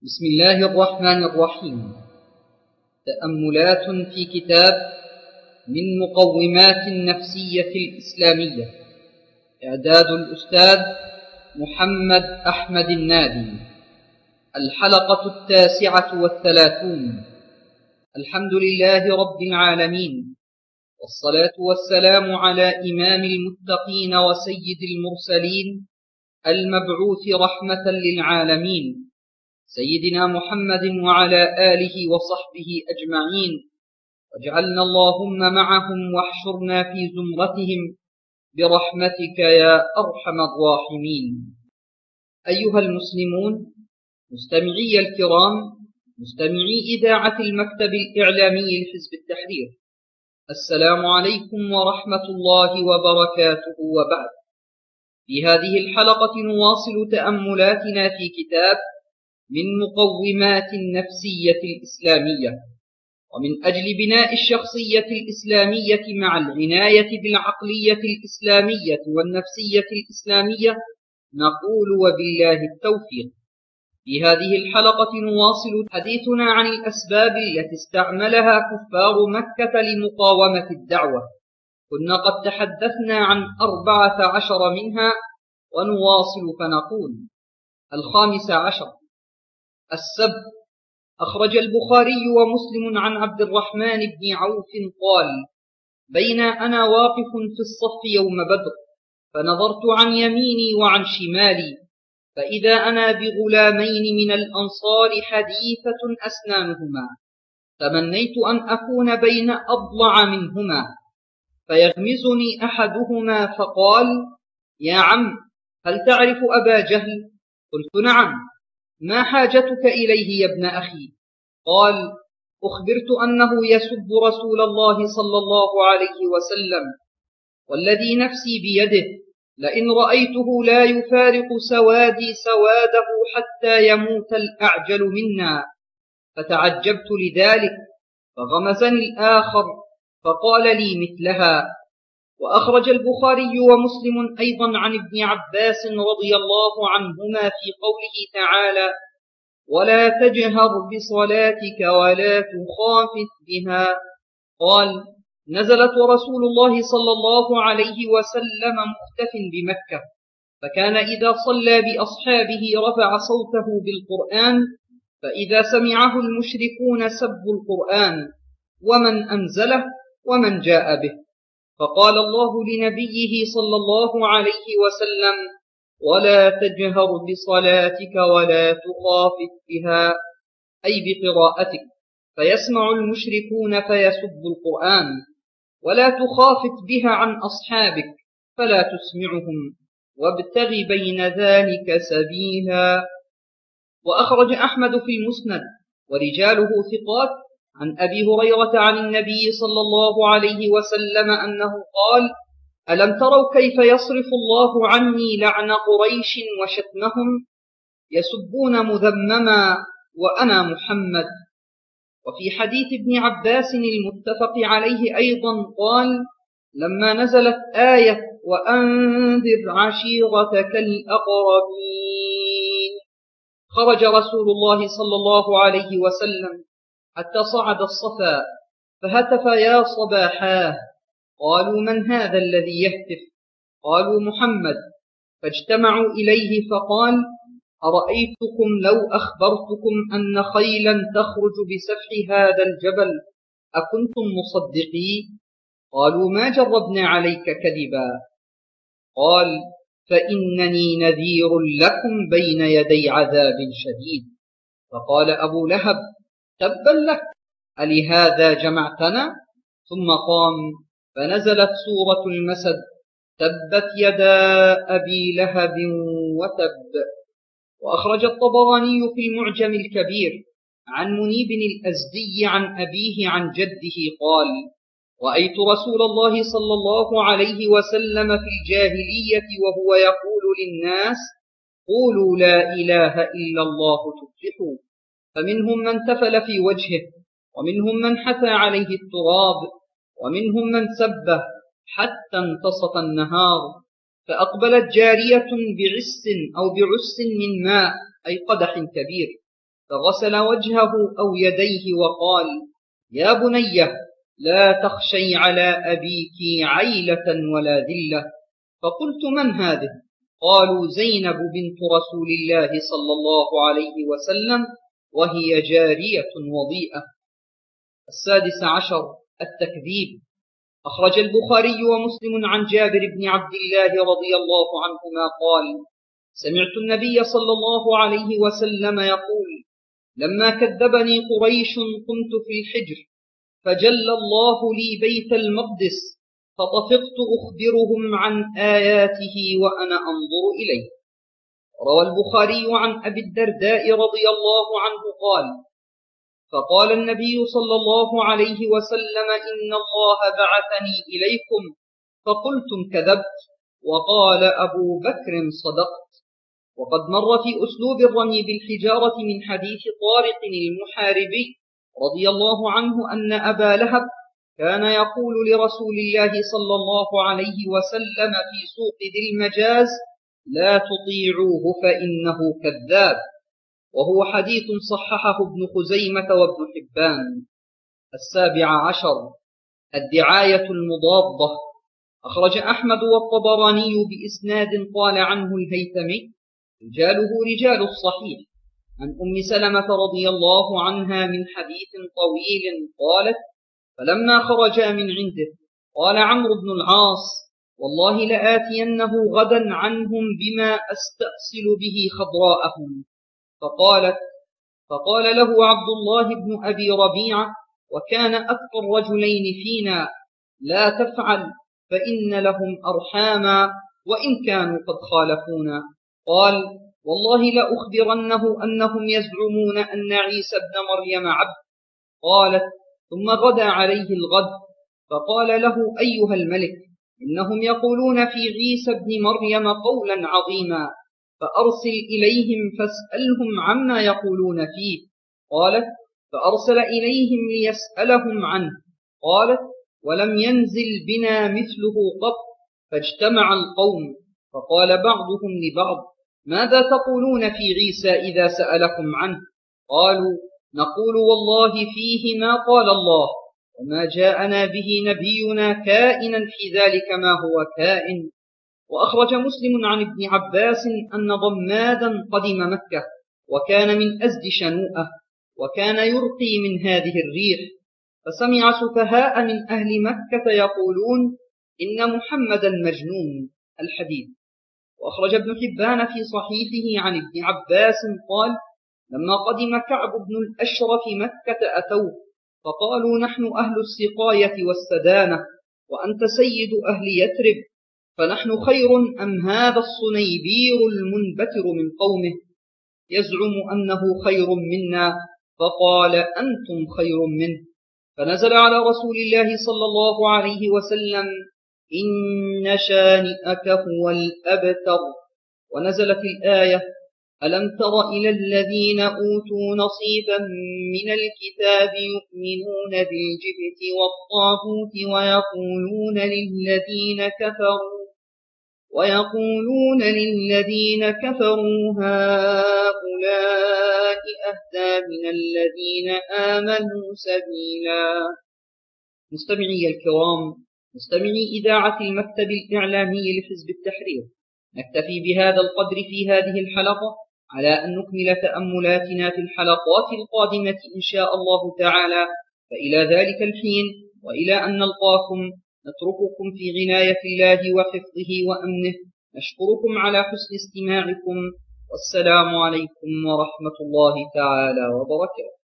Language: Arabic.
بسم الله الرحمن الرحيم. تأملات في كتاب من مقومات النفسية الإسلامية، إعداد الأستاذ محمد أحمد النادي. الحلقة 39. الحمد لله رب العالمين، والصلاة والسلام على إمام المتقين وسيد المرسلين المبعوث رحمة للعالمين، سيدنا محمد وعلى آله وصحبه أجمعين، واجعلنا اللهم معهم واحشرنا في زمرتهم برحمتك يا أرحم الراحمين. أيها المسلمون، مستمعي الكرام، مستمعي إذاعة المكتب الإعلامي لحزب التحرير، السلام عليكم ورحمة الله وبركاته. وبعد، في هذه الحلقة نواصل تأملاتنا في كتاب من مقومات النفسية الإسلامية، ومن أجل بناء الشخصية الإسلامية مع العناية بالعقلية الإسلامية والنفسية الإسلامية نقول وبالله التوفيق. في هذه الحلقة نواصل حديثنا عن الأسباب التي استعملها كفار مكة لمقاومة الدعوة. كنا قد تحدثنا عن 14 منها، ونواصل فنقول: 15. السب. أخرج البخاري ومسلم عن عبد الرحمن بن عوف قال: بين أنا واقف في الصف يوم بدر، فنظرت عن يميني وعن شمالي، فإذا أنا بغلامين من الأنصار حديثة أسنانهما، تمنيت أن أكون بين أضلع منهما، فيغمزني أحدهما فقال: يا عم، هل تعرف أبا جهل؟ قلت: نعم. ما حاجتك إليه يا ابن أخي؟ قال: أخبرت أنه يسب رسول الله صلى الله عليه وسلم، والذي نفسي بيده لئن رأيته لا يفارق سوادي سواده حتى يموت الأعجل منا. فتعجبت لذلك، فغمزني الآخر فقال لي مثلها. وأخرج البخاري ومسلم أيضا عن ابن عباس رضي الله عنهما في قوله تعالى: ولا تجهر بصلاتك ولا تخافت بها. قال: نزلت ورسول الله صلى الله عليه وسلم مختف بمكة، فكان إذا صلى بأصحابه رفع صوته بالقرآن، فإذا سمعه المشركون سبوا القرآن ومن أنزله ومن جاء به. فقال الله لنبيه صلى الله عليه وسلم: ولا تجهر بصلاتك ولا تخافت بها، أي بقراءتك، فيسمع المشركون فيسبوا القرآن، ولا تخافت بها عن أصحابك فلا تسمعهم، وابتغ بين ذلك سبيلا. وأخرج أحمد في المسند ورجاله ثقات عن أبي هريرة عن النبي صلى الله عليه وسلم أنه قال: ألم تروا كيف يصرف الله عني لعن قريش وشتمهم؟ يسبون مذمما وأنا محمد. وفي حديث ابن عباس المتفق عليه أيضا قال: لما نزلت آية وأنذر عشيرتك الأقربين، خرج رسول الله صلى الله عليه وسلم حتى صعد الصفا فهتف: يا صباحاه. قالوا: من هذا الذي يهتف؟ قالوا: محمد. فاجتمعوا إليه فقال: أرأيتكم لو أخبرتكم أن خيلا تخرج بسفح هذا الجبل أكنتم مصدقين؟ قالوا: ما جربنا عليك كذبا. قال: فإنني نذير لكم بين يدي عذاب شديد. فقال أبو لهب: تبا لك، ألهذا جمعتنا؟ ثم قام فنزلت سورة المسد: تبت يدا أبي لهب وتب. وأخرج الطبراني في المعجم الكبير عن منيب الأزدي عن أبيه عن جده قال: رأيت رسول الله صلى الله عليه وسلم في الجاهلية وهو يقول للناس: قولوا لا إله إلا الله تفلحوا. فمنهم من تفل في وجهه، ومنهم من حثى عليه التراب، ومنهم من سبه حتى انتصف النهار. فأقبلت جارية بعس أو بعس من ماء، أي قدح كبير، فغسل وجهه أو يديه وقال: يا بني، لا تخشي على أبيك عيلة ولا ذلة. فقلت: من هذه؟ قالوا: زينب بنت رسول الله صلى الله عليه وسلم، وهي جارية وضيئة. 16. التكذيب. أخرج البخاري ومسلم عن جابر بن عبد الله رضي الله عنهما قال: سمعت النبي صلى الله عليه وسلم يقول: لما كذبني قريش قمت في الحجر، فجل الله لي بيت المقدس، فطفقت أخبرهم عن آياته وأنا أنظر إليه. روى البخاري عن أبي الدرداء رضي الله عنه قال: فقال النبي صلى الله عليه وسلم: إن الله بعثني إليكم، فقلتم كذبت، وقال أبو بكر: صدقت. وقد مر في أسلوب الرمي بالحجارة من حديث طارق المحاربي رضي الله عنه أن أبا لهب كان يقول لرسول الله صلى الله عليه وسلم في سوق ذي المجاز: لا تطيعوه فإنه كذاب. وهو حديث صححه ابن خزيمة وابن حبان. 17. الدعاية المضادة. أخرج أحمد والطبراني بإسناد قال عنه الهيثمي: رجاله رجال الصحيح، عن أم سلمة رضي الله عنها من حديث طويل قالت: فلما خرجا من عنده قال عمرو بن العاص: والله لآتينه غدا عنهم بما أستأصل به خضراءهم. فقال له عبد الله بن أبي ربيعة، وكان أكثر رجلين فينا: لا تفعل، فإن لهم أرحاما وإن كانوا قد خالفونا. قال: والله لأخبرنه أنهم يزعمون أن عيسى ابن مريم عبد. قالت: ثم غدا عليه الغد، فقال له: أيها الملك، إنهم يقولون في عيسى ابن مريم قولا عظيما، فأرسل إليهم فاسألهم عما يقولون فيه. قالت: فأرسل إليهم ليسألهم عنه. قالت: ولم ينزل بنا مثله قط. فاجتمع القوم، فقال بعضهم لبعض: ماذا تقولون في عيسى إذا سألكم عنه؟ قالوا: نقول والله فيه ما قال الله، وما جاءنا به نبينا كائنا في ذلك ما هو كائن. وأخرج مسلم عن ابن عباس أن ضمادا قدم مكة، وكان من أزد شنوءة، وكان يرقي من هذه الريح، فسمع سفهاء من أهل مكة يقولون: إن محمدا مجنون. الحديث. وأخرج ابن حبان في صحيحه عن ابن عباس قال: لما قدم كعب بن الأشرف مكة أتوه، فقالوا: نحن أهل السقاية والسدانة، وأنت سيد أهل يثرب، فنحن خير أم هذا الصنيبير المنبتر من قومه يزعم أنه خير منا؟ فقال: أنتم خير منه. فنزل على رسول الله صلى الله عليه وسلم: إن شانئك هو الأبتر. ونزلت الآية: ألم تر إلى الذين أوتوا نصيبا من الكتاب يؤمنون بالجبت والطاغوت ويقولون للذين كفروا هؤلاء أهدى من الذين آمنوا سبيلا. مستمعي الكرام، مستمعي إذاعة المكتب الإعلامي لحزب التحرير، نكتفي بهذا القدر في هذه الحلقة، على أن نكمل تأملاتنا في الحلقات القادمة إن شاء الله تعالى. فإلى ذلك الحين، وإلى أن نلقاكم، نترككم في عناية الله وحفظه وأمنه. نشكركم على حسن استماعكم، والسلام عليكم ورحمة الله تعالى وبركاته.